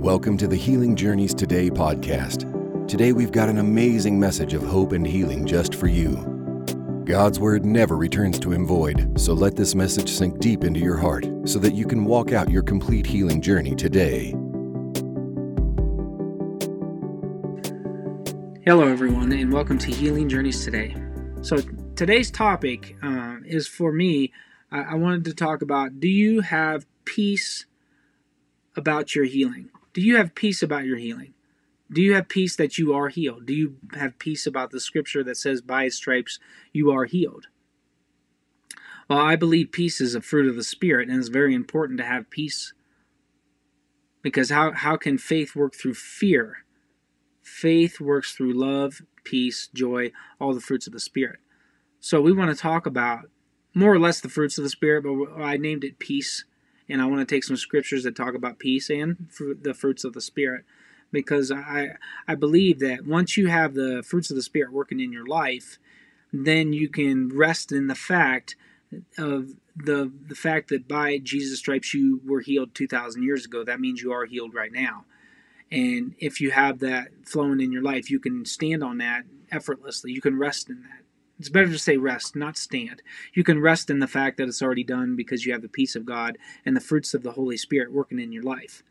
Welcome to the Healing Journeys Today podcast. Today we've got an amazing message of hope and healing just for you. God's word never returns to him void, so let this message sink deep into your heart so that you can walk out your complete healing journey today. Hello everyone, and welcome to Healing Journeys Today. So today's topic is for me. I wanted to talk about, do you have peace about your healing? Do you have peace about your healing? Do you have peace that you are healed? Do you have peace about the scripture that says, by his stripes you are healed? Well, I believe peace is a fruit of the Spirit, and it's very important to have peace. Because how can faith work through fear? Faith works through love, peace, joy, all the fruits of the Spirit. So we want to talk about more or less the fruits of the Spirit, but I named it peace. And I want to take some scriptures that talk about peace and the fruits of the Spirit. Because I believe that once you have the fruits of the Spirit working in your life, then you can rest in the fact of the fact that by Jesus' stripes you were healed 2,000 years ago. That means you are healed right now. And if you have that flowing in your life, you can stand on that effortlessly. You can rest in that. It's better to say rest, not stand. You can rest in the fact that it's already done because you have the peace of God and the fruits of the Holy Spirit working in your life.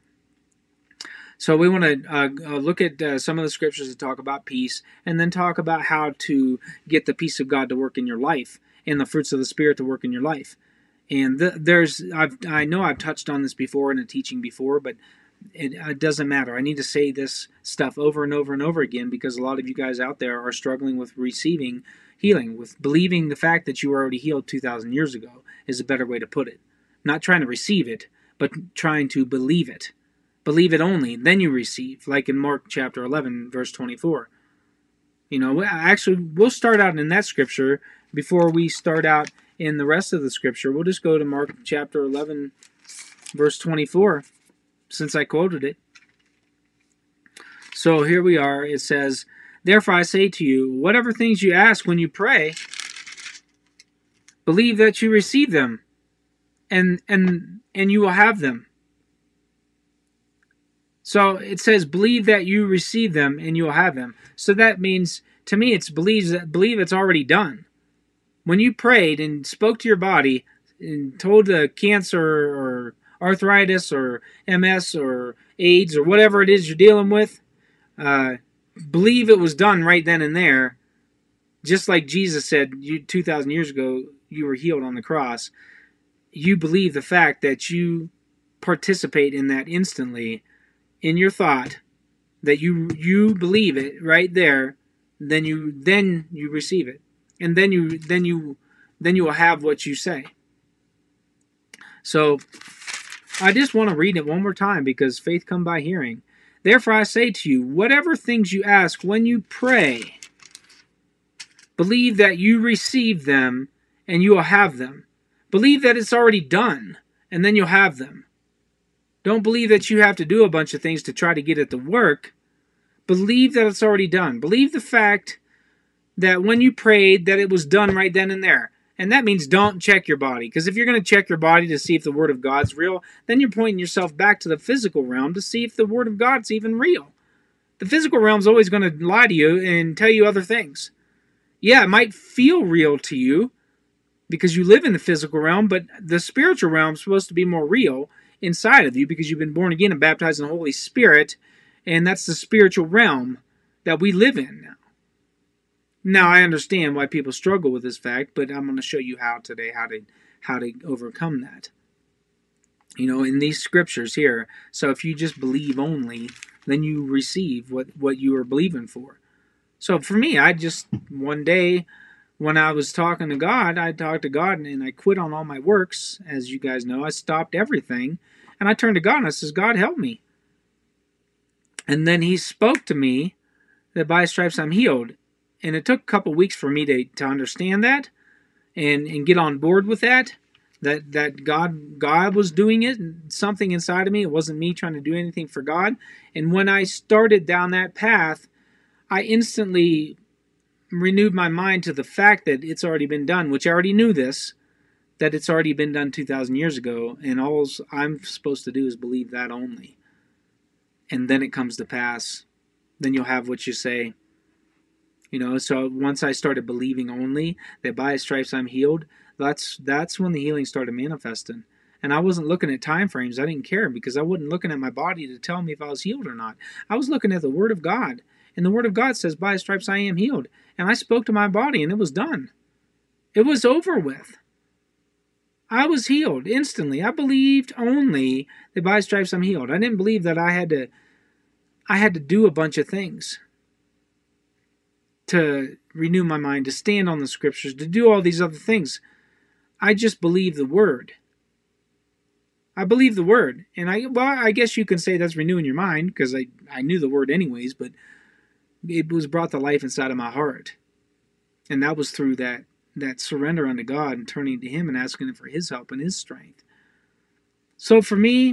So we want to look at some of the scriptures that talk about peace, and then talk about how to get the peace of God to work in your life and the fruits of the Spirit to work in your life. And I know I've touched on this before in a teaching before, but it doesn't matter. I need to say this stuff over and over and over again because a lot of you guys out there are struggling with receiving healing, with believing the fact that you were already healed 2,000 years ago is a better way to put it. Not trying to receive it, but trying to believe it. Believe it only, then you receive, like in Mark chapter 11, verse 24. You know, actually, we'll start out in that scripture before we start out in the rest of the scripture. We'll just go to Mark chapter 11, verse 24, since I quoted it. So here we are. It says, "Therefore I say to you, whatever things you ask when you pray, believe that you receive them, and you will have them." So it says, believe that you receive them and you will have them. So that means, to me, it's believe it's already done. When you prayed and spoke to your body and told the cancer or arthritis or MS or AIDS or whatever it is you're dealing with, believe it was done right then and there. Just like Jesus said 2,000 years ago, you were healed on the cross. You believe the fact that you participate in that instantly in your thought, that you believe it right there, then you receive it, and then you will have what you say. So I just want to read it one more time because faith comes by hearing. Therefore I say to you, whatever things you ask when you pray, believe that you receive them and you will have them. Believe that it's already done, and then you'll have them. Don't believe that you have to do a bunch of things to try to get it to work. Believe that it's already done. Believe the fact that when you prayed that it was done right then and there. And that means don't check your body. Because if you're going to check your body to see if the Word of God's real, then you're pointing yourself back to the physical realm to see if the Word of God's even real. The physical realm's always going to lie to you and tell you other things. Yeah, it might feel real to you because you live in the physical realm, but the spiritual realm's supposed to be more real inside of you because you've been born again and baptized in the Holy Spirit, and that's the spiritual realm that we live in now. Now, I understand why people struggle with this fact, but I'm going to show you how today, how to overcome that. You know, in these scriptures here. So if you just believe only, then you receive what you are believing for. So for me, one day, when I was talking to God, I talked to God and I quit on all my works. As you guys know, I stopped everything. And I turned to God and I says, God, help me. And then he spoke to me that by his stripes I'm healed. And it took a couple weeks for me to understand that and get on board with that God was doing it, something inside of me. It wasn't me trying to do anything for God. And when I started down that path, I instantly renewed my mind to the fact that it's already been done, which I already knew this, that it's already been done 2,000 years ago, and all I'm supposed to do is believe that only. and then it comes to pass. Then you'll have what you say. So once I started believing only that by his stripes I'm healed, that's when the healing started manifesting. And I wasn't looking at time frames. I didn't care, because I wasn't looking at my body to tell me if I was healed or not. I was looking at the Word of God. And the Word of God says, by his stripes I am healed. And I spoke to my body, and it was done. It was over with. I was healed instantly. I believed only that by his stripes I'm healed. I didn't believe that I had to do a bunch of things to renew my mind, to stand on the scriptures, to do all these other things. I just believe the Word. I believe the Word. And I guess you can say that's renewing your mind, because I knew the Word anyways, but it was brought to life inside of my heart. And that was through that surrender unto God and turning to him and asking him for his help and his strength. So for me,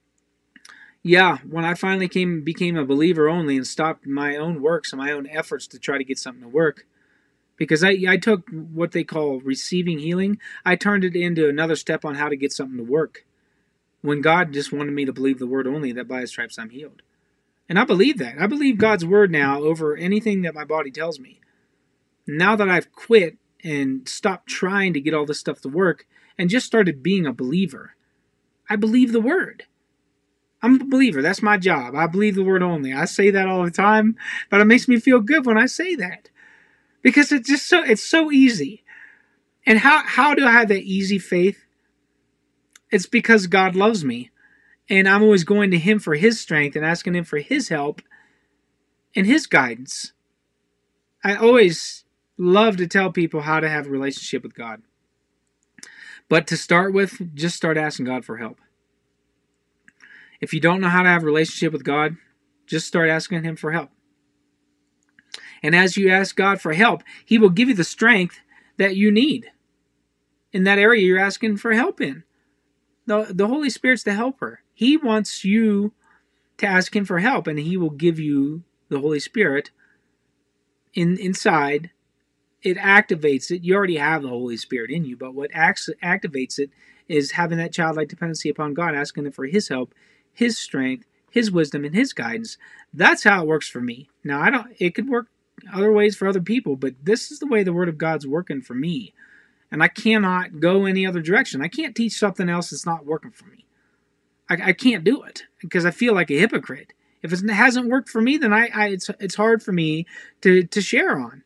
when I finally became a believer only and stopped my own works and my own efforts to try to get something to work, because I took what they call receiving healing, I turned it into another step on how to get something to work, when God just wanted me to believe the Word only, that by his stripes I'm healed. And I believe that. I believe God's Word now over anything that my body tells me. Now that I've quit and stopped trying to get all this stuff to work and just started being a believer, I believe the Word. I'm a believer. That's my job. I believe the Word only. I say that all the time, but it makes me feel good when I say that, because it's so easy. And how do I have that easy faith? It's because God loves me, and I'm always going to him for his strength and asking him for his help and his guidance. I always love to tell people how to have a relationship with God. But to start with, just start asking God for help. If you don't know how to have a relationship with God, just start asking him for help. And as you ask God for help, he will give you the strength that you need in that area you're asking for help in. The Holy Spirit's the helper. He wants you to ask him for help, and he will give you the Holy Spirit inside. It activates it. You already have the Holy Spirit in you, but what activates it is having that childlike dependency upon God, asking him for his help, his strength, his wisdom, and his guidance. That's how it works for me. Now, it could work other ways for other people, but this is the way the Word of God's working for me. And I cannot go any other direction. I can't teach something else that's not working for me. I can't do it, because I feel like a hypocrite. If it hasn't worked for me, then it's hard for me to share on.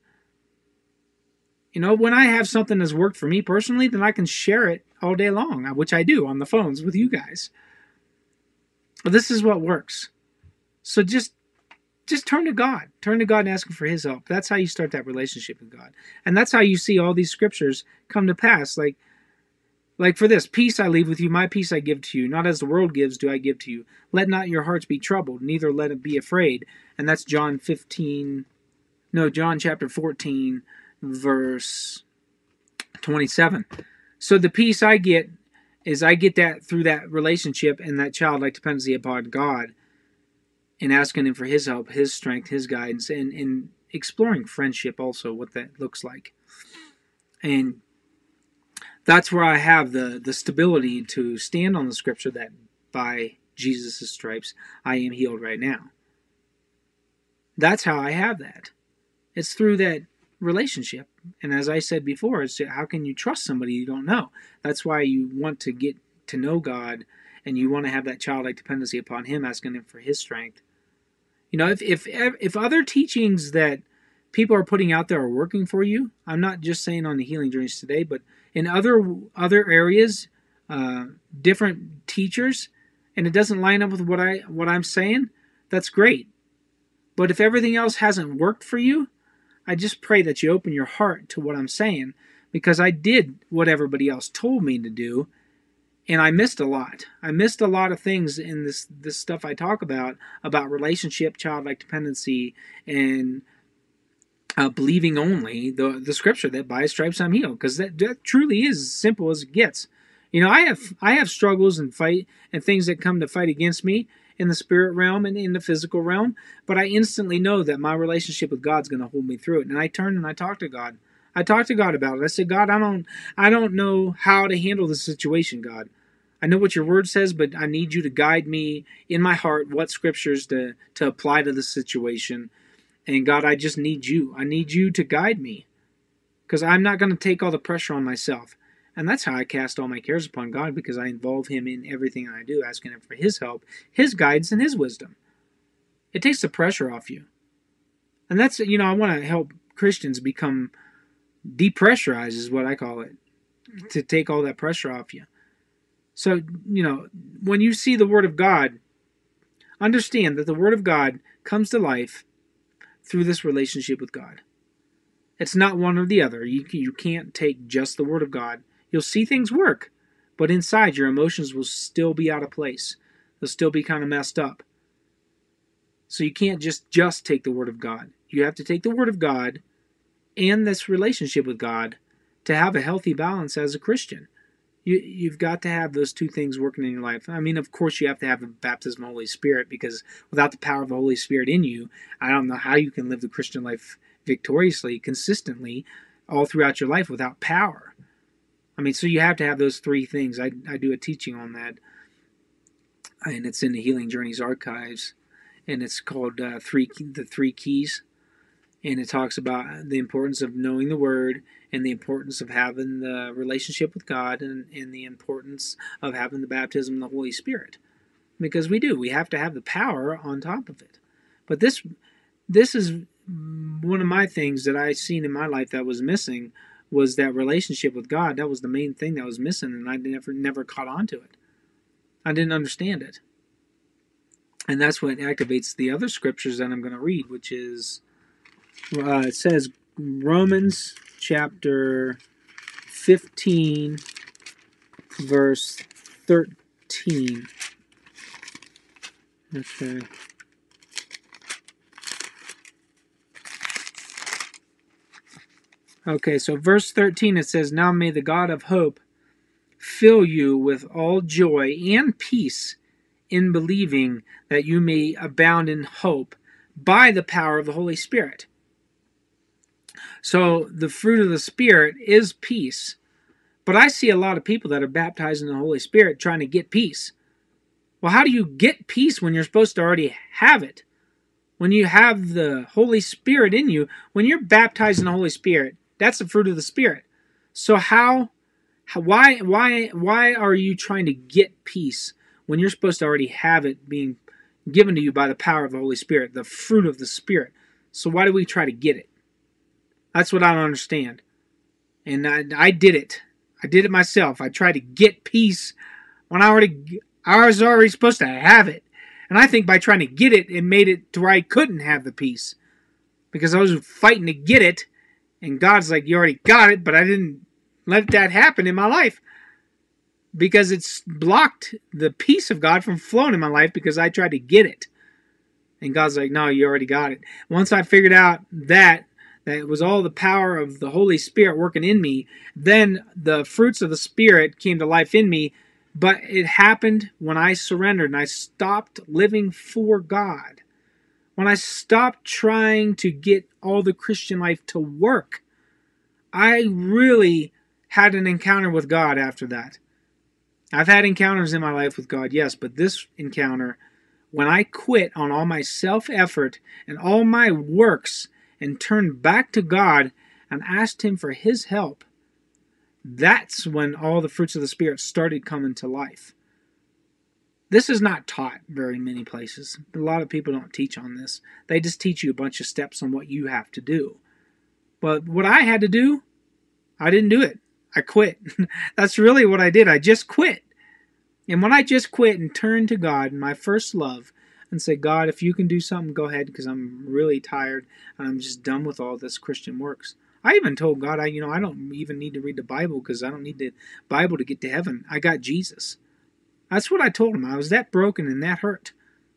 When I have something that's worked for me personally, then I can share it all day long, which I do on the phones with you guys. But this is what works. So just turn to God. Turn to God and ask him for his help. That's how you start that relationship with God. And that's how you see all these scriptures come to pass. Like for this, peace I leave with you, my peace I give to you. Not as the world gives do I give to you. Let not your hearts be troubled, neither let it be afraid. And that's John chapter 14, verse 27. So the peace I get is I get that through that relationship and that childlike dependency upon God, and asking him for his help, his strength, his guidance, and exploring friendship also, what that looks like. And that's where I have the stability to stand on the scripture that by Jesus' stripes I am healed right now. That's how I have that. It's through that relationship. And as I said before, it's how can you trust somebody you don't know? That's why you want to get to know God, and you want to have that childlike dependency upon him, asking him for his strength. If other teachings that people are putting out there are working for you, I'm not just saying on the Healing Journeys Today, but in other areas, different teachers, and it doesn't line up with what I'm saying, that's great. But if everything else hasn't worked for you, I just pray that you open your heart to what I'm saying, because I did what everybody else told me to do, and I missed a lot. I missed a lot of things in this stuff I talk about relationship, childlike dependency, and believing only the scripture that by his stripes I'm healed, because that truly is as simple as it gets. I have struggles and fight and things that come to fight against me in the spirit realm and in the physical realm, but I instantly know that my relationship with God's going to hold me through it. And I turn and I talk to God. I talked to God about it. I said, God, I don't know how to handle this situation, God. I know what your word says, but I need you to guide me in my heart what scriptures to apply to the situation. And God, I just need you. I need you to guide me, because I'm not going to take all the pressure on myself. And that's how I cast all my cares upon God, because I involve him in everything I do, asking him for his help, his guidance, and his wisdom. It takes the pressure off you. And that's, I want to help Christians become depressurized, is what I call it, to take all that pressure off you. So, when you see the Word of God, understand that the Word of God comes to life through this relationship with God. It's not one or the other. You can't take just the Word of God. You'll see things work, but inside your emotions will still be out of place. They'll still be kind of messed up. So you can't just take the Word of God. You have to take the Word of God and this relationship with God to have a healthy balance as a Christian. You've got to have those two things working in your life. I mean, of course, you have to have the baptism of the Holy Spirit, because without the power of the Holy Spirit in you, I don't know how you can live the Christian life victoriously, consistently, all throughout your life without power. I mean, so you have to have those three things. I do a teaching on that, and it's in the Healing Journeys archives, and it's called the Three Keys. And it talks about the importance of knowing the Word, and the importance of having the relationship with God, and the importance of having the baptism of the Holy Spirit. Because we have to have the power on top of it. But this is one of my things that I seen in my life that was missing, was that relationship with God. That was the main thing that was missing, and I never caught on to it. I didn't understand it. And that's what activates the other scriptures that I'm going to read, which is... it says Romans chapter 15, verse 13. Okay. Okay, so verse 13, it says, "Now may the God of hope fill you with all joy and peace in believing, that you may abound in hope by the power of the Holy Spirit." So the fruit of the Spirit is peace. But I see a lot of people that are baptized in the Holy Spirit trying to get peace. Well, how do you get peace when you're supposed to already have it? When you have the Holy Spirit in you, when you're baptized in the Holy Spirit, that's the fruit of the Spirit. So why are you trying to get peace when you're supposed to already have it being given to you by the power of the Holy Spirit, the fruit of the Spirit? So why do we try to get it? That's what I don't understand. And I did it. I did it myself. I tried to get peace when I was already supposed to have it. And I think by trying to get it, it made it to where I couldn't have the peace, because I was fighting to get it. And God's like, you already got it, but I didn't let that happen in my life, because it's blocked the peace of God from flowing in my life because I tried to get it. And God's like, no, you already got it. Once I figured out that it was all the power of the Holy Spirit working in me, then the fruits of the Spirit came to life in me. But it happened when I surrendered and I stopped living for God. When I stopped trying to get all the Christian life to work. I really had an encounter with God after that. I've had encounters in my life with God, yes, but this encounter, when I quit on all my self-effort and all my works and turned back to God and asked Him for His help, that's when all the fruits of the Spirit started coming to life. This is not taught very many places. A lot of people don't teach on this. They just teach you a bunch of steps on what you have to do. But what I had to do, I didn't do it. I quit. That's really what I did. I just quit. And when I just quit and turned to God, my first love, and said, God, if you can do something, go ahead, because I'm really tired and I'm just done with all this Christian works. I even told God, I don't even need to read the Bible, because I don't need the Bible to get to heaven. I got Jesus. That's what I told him. I was that broken and that hurt.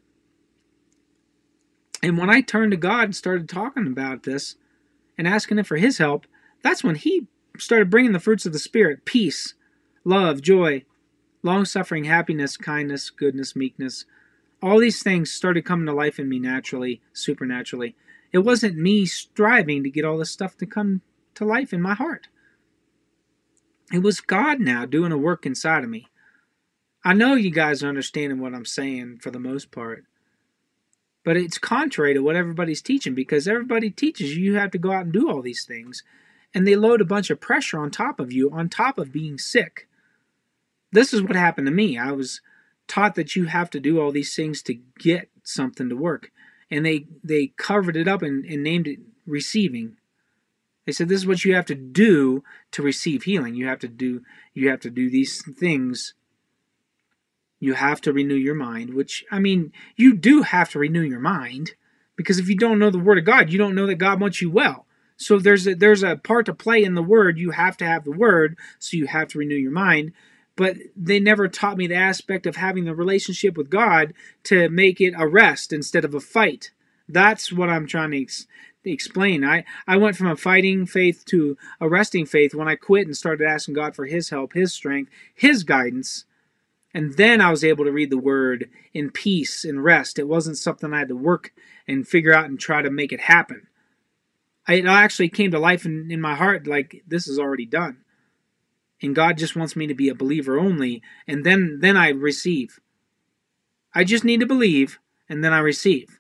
And when I turned to God and started talking about this and asking Him for His help, that's when He started bringing the fruits of the Spirit: peace, love, joy, long-suffering, happiness, kindness, goodness, meekness. All these things started coming to life in me naturally, supernaturally. It wasn't me striving to get all this stuff to come to life in my heart. It was God now doing a work inside of me. I know you guys are understanding what I'm saying for the most part, but it's contrary to what everybody's teaching, because everybody teaches you have to go out and do all these things, and they load a bunch of pressure on top of you, on top of being sick. This is what happened to me. I was taught that you have to do all these things to get something to work, and they covered it up and named it receiving. They said this is what you have to do to receive healing. You have to do these things. You have to renew your mind, which, I mean, you do have to renew your mind, because if you don't know the Word of God, you don't know that God wants you well. So there's a part to play in the Word. You have to have the Word, so you have to renew your mind. But they never taught me the aspect of having the relationship with God to make it a rest instead of a fight. That's what I'm trying to explain. I went from a fighting faith to a resting faith when I quit and started asking God for His help, His strength, His guidance. And then I was able to read the Word in peace and rest. It wasn't something I had to work and figure out and try to make it happen. It actually came to life in my heart like this is already done. And God just wants me to be a believer only, and then I receive. I just need to believe, and then I receive.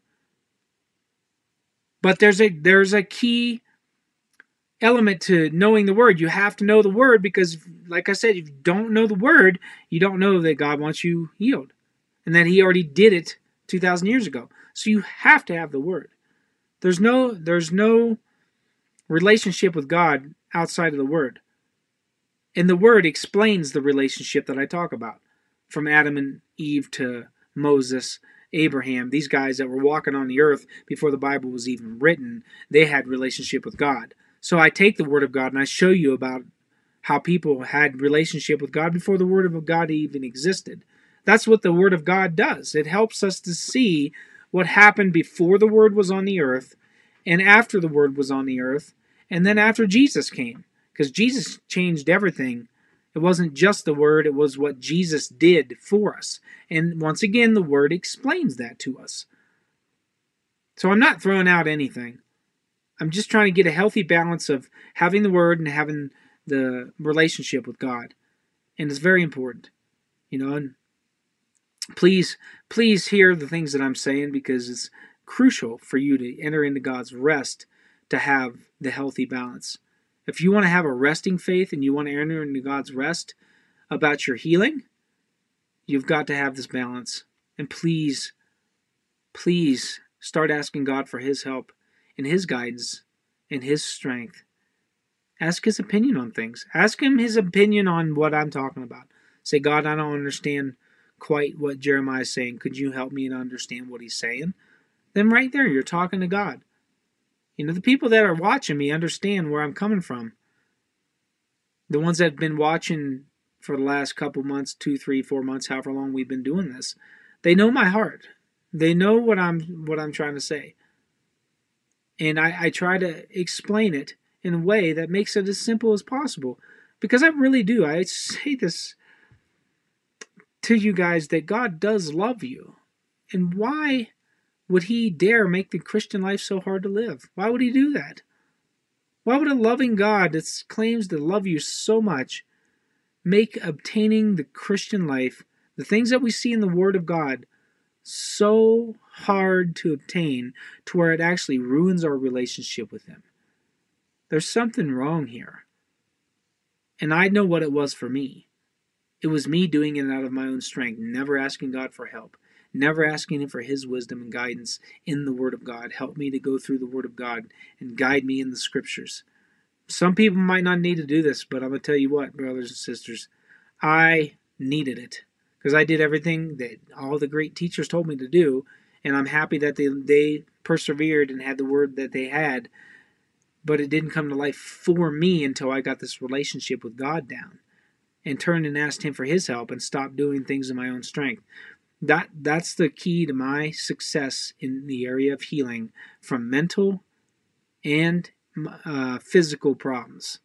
But there's a key element to knowing the Word. You have to know the Word, because, like I said, if you don't know the Word, you don't know that God wants you healed, and that He already did it 2,000 years ago. So you have to have the Word. There's no relationship with God outside of the Word. And the Word explains the relationship that I talk about. From Adam and Eve to Moses, Abraham, these guys that were walking on the earth before the Bible was even written, they had relationship with God. So I take the Word of God and I show you about how people had relationship with God before the Word of God even existed. That's what the Word of God does. It helps us to see what happened before the Word was on the earth, and after the Word was on the earth, and then after Jesus came. Because Jesus changed everything. It wasn't just the Word, it was what Jesus did for us. And once again, the Word explains that to us. So I'm not throwing out anything. I'm just trying to get a healthy balance of having the Word and having the relationship with God. And it's very important. And please hear the things that I'm saying, because it's crucial for you to enter into God's rest to have the healthy balance. If you want to have a resting faith and you want to enter into God's rest about your healing, you've got to have this balance. And please start asking God for His help and His guidance and His strength. Ask His opinion on things. Ask Him His opinion on what I'm talking about. Say, God, I don't understand quite what Jeremiah is saying. Could you help me to understand what he's saying? Then right there, you're talking to God. The people that are watching me understand where I'm coming from. The ones that have been watching for the last couple months, 2, 3, 4 months, however long we've been doing this, they know my heart. They know what I'm trying to say. And I try to explain it in a way that makes it as simple as possible. Because I really do. I say this to you guys, that God does love you. And why would He dare make the Christian life so hard to live? Why would He do that? Why would a loving God that claims to love you so much make obtaining the Christian life, the things that we see in the Word of God, so hard to obtain to where it actually ruins our relationship with Him? There's something wrong here. And I know what it was for me. It was me doing it out of my own strength, never asking God for help. Never asking Him for His wisdom and guidance in the Word of God. Help me to go through the Word of God and guide me in the Scriptures. Some people might not need to do this, but I'm going to tell you what, brothers and sisters, I needed it. Because I did everything that all the great teachers told me to do, and I'm happy that they persevered and had the Word that they had, but it didn't come to life for me until I got this relationship with God down and turned and asked Him for His help and stopped doing things in my own strength. That's the key to my success in the area of healing from mental and physical problems.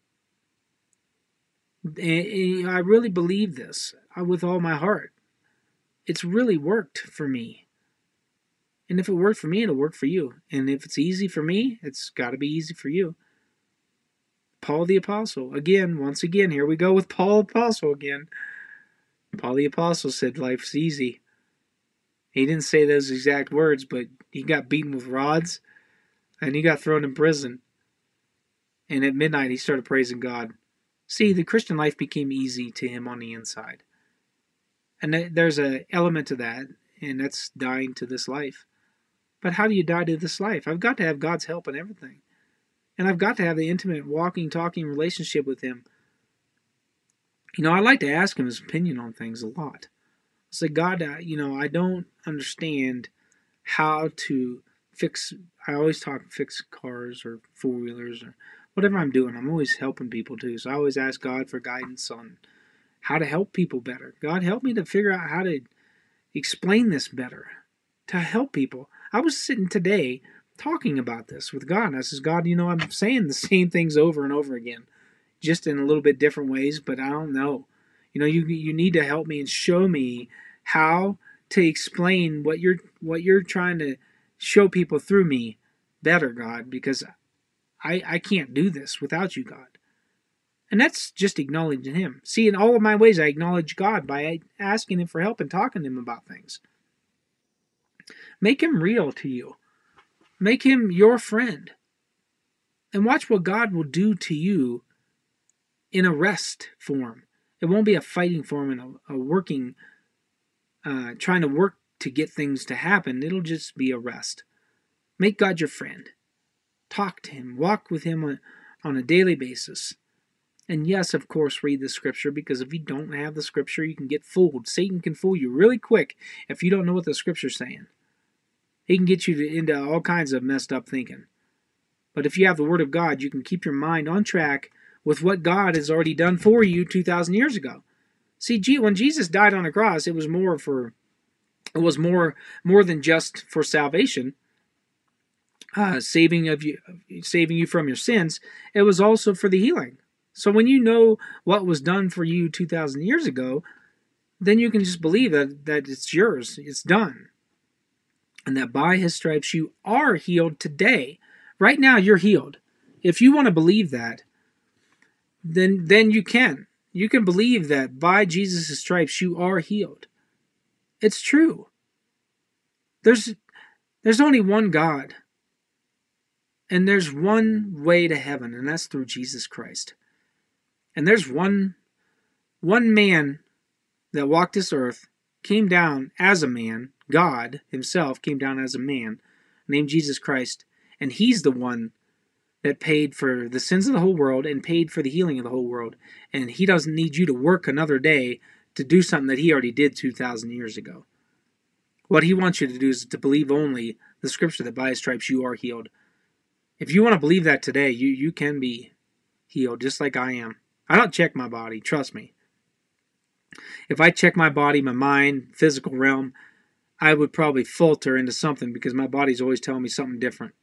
And I really believe this with all my heart. It's really worked for me. And if it worked for me, it'll work for you. And if it's easy for me, it's got to be easy for you. Paul the Apostle. Once again, here we go with Paul Apostle again. Paul the Apostle said life's easy. He didn't say those exact words, but he got beaten with rods and he got thrown in prison. And at midnight he started praising God. See, the Christian life became easy to him on the inside. And there's an element to that, and that's dying to this life. But how do you die to this life? I've got to have God's help in everything. And I've got to have the intimate, walking, talking relationship with Him. I like to ask Him His opinion on things a lot. I say, God, I don't understand how to fix. I always fix cars or four-wheelers or whatever I'm doing. I'm always helping people too. So I always ask God for guidance on how to help people better. God, help me to figure out how to explain this better, to help people. I was sitting today talking about this with God, and I says, God, I'm saying the same things over and over again, just in a little bit different ways, but I don't know. You need to help me and show me how to explain what you're trying to show people through me better, God, because I can't do this without you, God. And that's just acknowledging Him. See, in all of my ways, I acknowledge God by asking Him for help and talking to Him about things. Make Him real to you. Make Him your friend. And watch what God will do to you in a rest form. It won't be a fighting form and a working, trying to work to get things to happen. It'll just be a rest. Make God your friend. Talk to Him. Walk with Him on a daily basis. And yes, of course, read the Scripture, because if you don't have the Scripture, you can get fooled. Satan can fool you really quick if you don't know what the Scripture's saying. He can get you into all kinds of messed up thinking. But if you have the Word of God, you can keep your mind on track with what God has already done for you 2,000 years ago. See, when Jesus died on the cross, it was more than just for salvation, saving you from your sins. It was also for the healing. So when you know what was done for you 2,000 years ago, then you can just believe that it's yours, it's done. And that by His stripes you are healed today. Right now you're healed. If you want to believe that, then you can. You can believe that by Jesus' stripes you are healed. It's true. There's only one God. And there's one way to heaven, and that's through Jesus Christ. And there's one man that walked this earth, came down as a man. God Himself came down as a man, named Jesus Christ. And He's the one that paid for the sins of the whole world and paid for the healing of the whole world. And He doesn't need you to work another day to do something that He already did 2,000 years ago. What He wants you to do is to believe only the Scripture that by His stripes you are healed. If you want to believe that today, you can be healed just like I am. I don't check my body, trust me. If I check my body, my mind, physical realm, I would probably falter into something because my body's always telling me something different.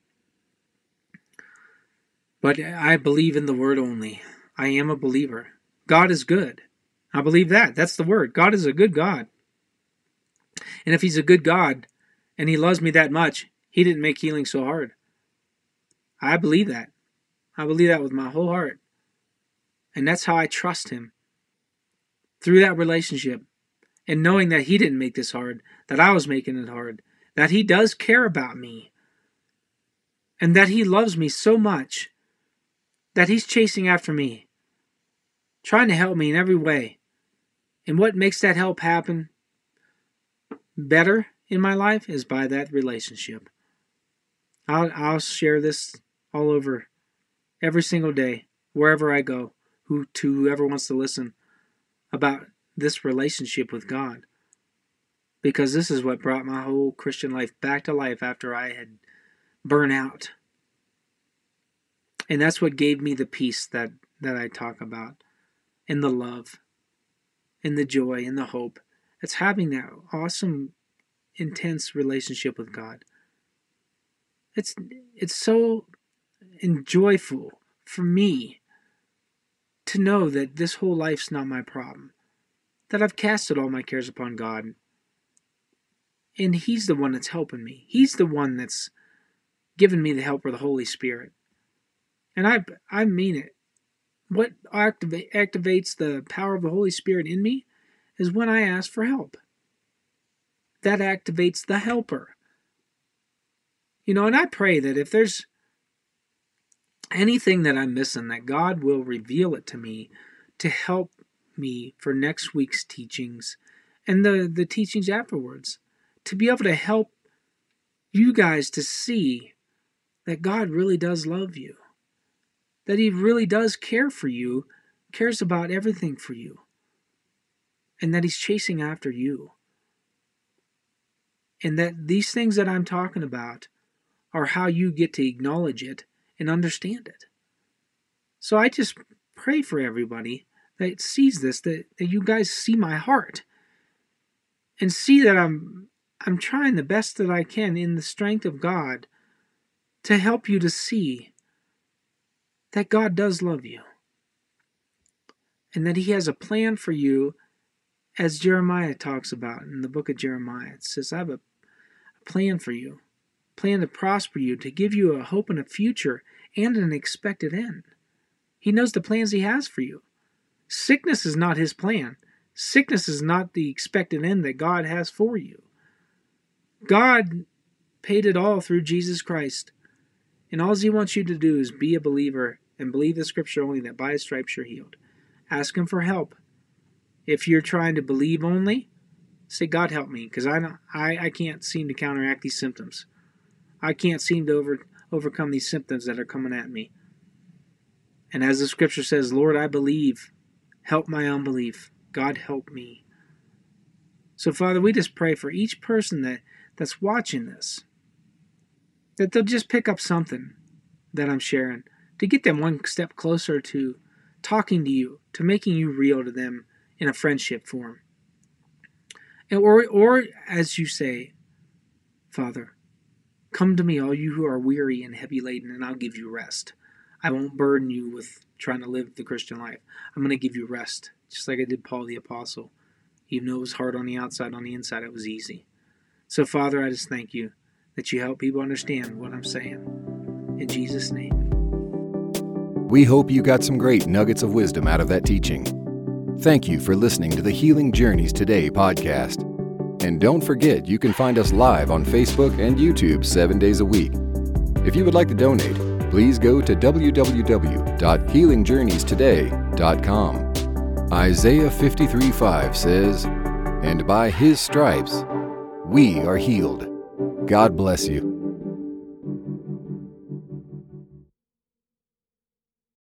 But I believe in the Word only. I am a believer. God is good. I believe that. That's the Word. God is a good God. And if He's a good God and He loves me that much, He didn't make healing so hard. I believe that. I believe that with my whole heart. And that's how I trust Him. Through that relationship. And knowing that He didn't make this hard. That I was making it hard. That He does care about me. And that He loves me so much. That He's chasing after me. Trying to help me in every way. And what makes that help happen better in my life is by that relationship. I'll share this all over every single day, wherever I go, to whoever wants to listen, about this relationship with God. Because this is what brought my whole Christian life back to life after I had burned out. And that's what gave me the peace that I talk about, and the love, and the joy, and the hope. It's having that awesome, intense relationship with God. It's so joyful for me to know that this whole life's not my problem. That I've casted all my cares upon God. And He's the one that's helping me. He's the one that's given me the help of the Holy Spirit. And I mean it. What activates the power of the Holy Spirit in me is when I ask for help. That activates the helper. And I pray that if there's anything that I'm missing, that God will reveal it to me to help me for next week's teachings and the teachings afterwards, to be able to help you guys to see that God really does love you, that He really does care for you, cares about everything for you, and that He's chasing after you. And that these things that I'm talking about are how you get to acknowledge it and understand it. So I just pray for everybody that sees this, that you guys see my heart and see that I'm trying the best that I can in the strength of God to help you to see that God does love you and that He has a plan for you, as Jeremiah talks about in the book of Jeremiah. It says, I have a plan for you, plan to prosper you, to give you a hope and a future and an expected end. He knows the plans He has for you. Sickness is not His plan. Sickness is not the expected end that God has for you. God paid it all through Jesus Christ. And all He wants you to do is be a believer and believe the scripture only, that by His stripes you're healed. Ask Him for help. If you're trying to believe only, say, God help me, because I can't seem to counteract these symptoms. I can't seem to overcome these symptoms that are coming at me. And as the scripture says, Lord, I believe. Help my unbelief. God help me. So Father, we just pray for each person that's watching this, that they'll just pick up something that I'm sharing, to get them one step closer to talking to you, to making you real to them in a friendship form. Or as you say, Father, come to me, all you who are weary and heavy laden, and I'll give you rest. I won't burden you with trying to live the Christian life. I'm going to give you rest, just like I did Paul the Apostle. Even though it was hard on the outside, on the inside it was easy. So Father, I just thank you that you help people understand what I'm saying. In Jesus' name. We hope you got some great nuggets of wisdom out of that teaching. Thank you for listening to the Healing Journeys Today podcast. And don't forget, you can find us live on Facebook and YouTube 7 days a week. If you would like to donate, please go to www.healingjourneystoday.com. Isaiah 53:5 says, "And by His stripes we are healed." God bless you.